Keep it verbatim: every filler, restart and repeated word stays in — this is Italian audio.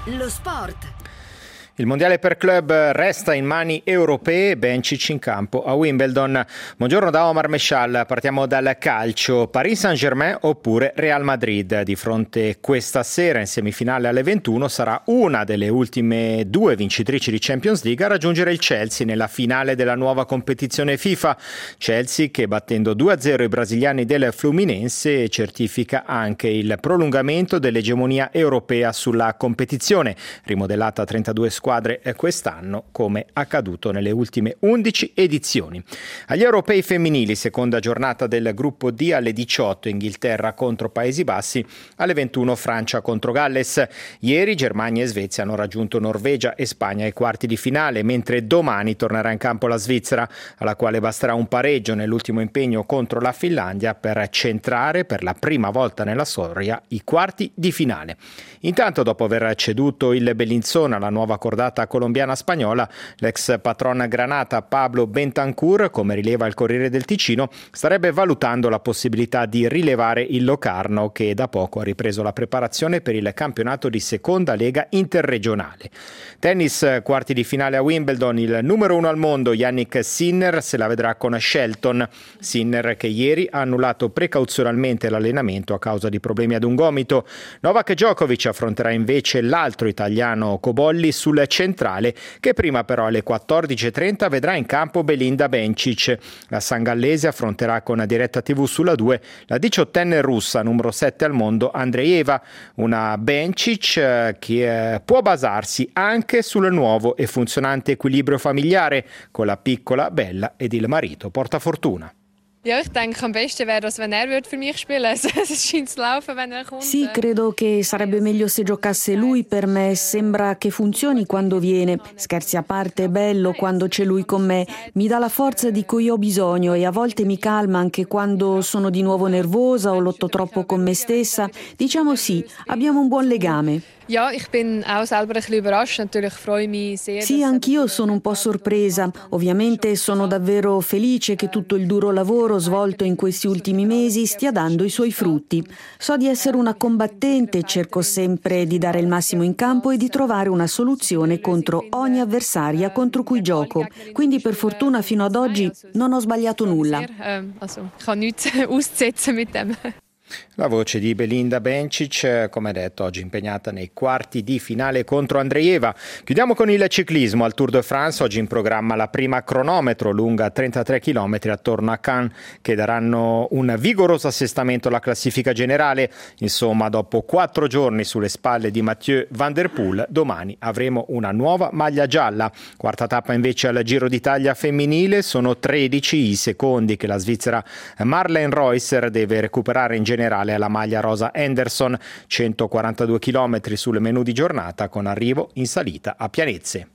Lo sport. Il mondiale per club resta in mani europee, Bencic in campo a Wimbledon. Buongiorno da Omar Mescial, partiamo dal calcio. Paris Saint-Germain oppure Real Madrid? Di fronte questa sera in semifinale alle ventuno sarà una delle ultime due vincitrici di Champions League a raggiungere il Chelsea nella finale della nuova competizione FIFA. Chelsea che battendo due a zero i brasiliani del Fluminense certifica anche il prolungamento dell'egemonia europea sulla competizione, rimodellata a trentadue squadre quest'anno come accaduto nelle ultime undici edizioni. Agli europei femminili, seconda giornata del gruppo D alle diciotto, Inghilterra contro Paesi Bassi, alle ventuno Francia contro Galles. Ieri Germania e Svezia hanno raggiunto Norvegia e Spagna ai quarti di finale, mentre domani tornerà in campo la Svizzera, alla quale basterà un pareggio nell'ultimo impegno contro la Finlandia per centrare per la prima volta nella storia i quarti di finale. Intanto, dopo aver ceduto il Bellinzona alla nuova cordata colombiana-spagnola, l'ex patron granata Pablo Bentancur, come rileva il Corriere del Ticino, starebbe valutando la possibilità di rilevare il Locarno, che da poco ha ripreso la preparazione per il campionato di seconda lega interregionale. Tennis, quarti di finale a Wimbledon, il numero uno al mondo Jannik Sinner se la vedrà con Shelton. Sinner che ieri ha annullato precauzionalmente l'allenamento a causa di problemi ad un gomito. Novak Djokovic affronterà invece l'altro italiano Cobolli sul centrale, che prima però alle quattordici e trenta vedrà in campo Belinda Bencic. La sangallese affronterà con diretta tivù sulla due la diciottenne russa, numero sette al mondo, Andreeva, una Bencic che può basarsi anche sul nuovo e funzionante equilibrio familiare con la piccola Bella ed il marito portafortuna. Ja, ich denke, am besten wäre das, wenn er würde für mich spielen. Es scheint zu laufen, wenn er kommt. Sì, credo che sarebbe meglio se giocasse lui. Per me sembra che funzioni quando viene. Scherzi a parte, è bello quando c'è lui con me. Mi dà la forza di cui ho bisogno e a volte mi calma anche quando sono di nuovo nervosa o lotto troppo con me stessa. Diciamo sì, abbiamo un buon legame. Ja, ich bin auch selber ein bisschen überrascht. Natürlich freue mich sehr. Sì, anch'io sono un po' sorpresa. Ovviamente sono davvero felice che tutto il duro lavoro svolto in questi ultimi mesi stia dando i suoi frutti. So di essere una combattente, cerco sempre di dare il massimo in campo e di trovare una soluzione contro ogni avversaria contro cui gioco. Quindi per fortuna fino ad oggi non ho sbagliato nulla. Also, ich kann nichts auszusetzen mit dem. La voce di Belinda Bencic, come detto, oggi impegnata nei quarti di finale contro Andreeva. Chiudiamo con il ciclismo. Al Tour de France oggi in programma la prima cronometro lunga trentatré chilometri attorno a Cannes, che daranno un vigoroso assestamento alla classifica generale. Insomma, dopo quattro giorni sulle spalle di Mathieu Van Der Poel, domani avremo una nuova maglia gialla. Quarta tappa invece al Giro d'Italia femminile. Sono tredici i secondi che la svizzera Marlene Reusser deve recuperare in generale alla maglia rosa Henderson, centoquarantadue chilometri sul menù di giornata con arrivo in salita a Pianezze.